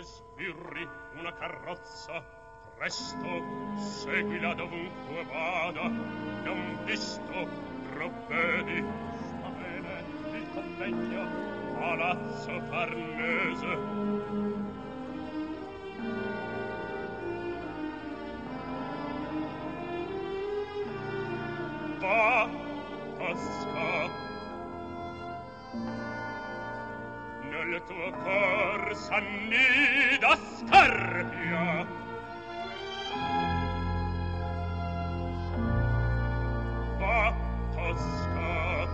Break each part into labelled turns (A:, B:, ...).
A: sbirri una carrozza, presto seguila dovunque vada, non visto provvedi. Sta bene il convegno, Palazzo Farnese. Va, Tosca, nel tuo cor s'annida Scarpia. Va, Tosca,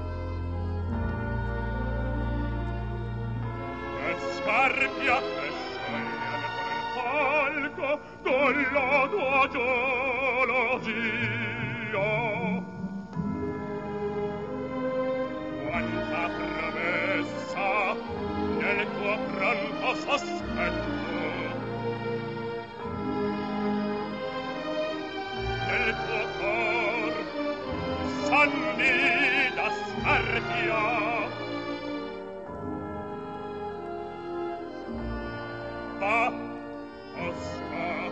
A: e Scarpia e scioglie per il palco con la tua gelosia. Quanta promessa nel tuo pronto sospetto, nel tuo cor s'annida Scarpia. Va, Tosca,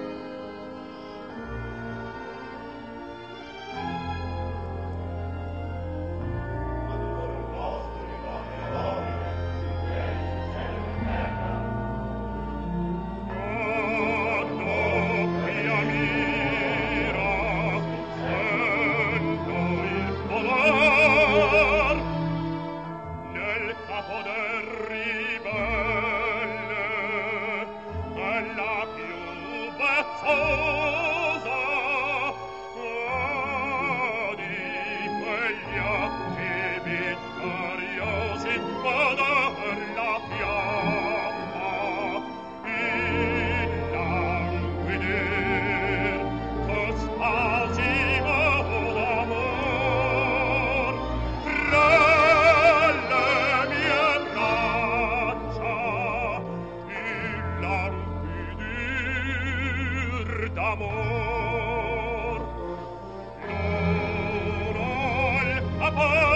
A: d'amor. L'oro al capo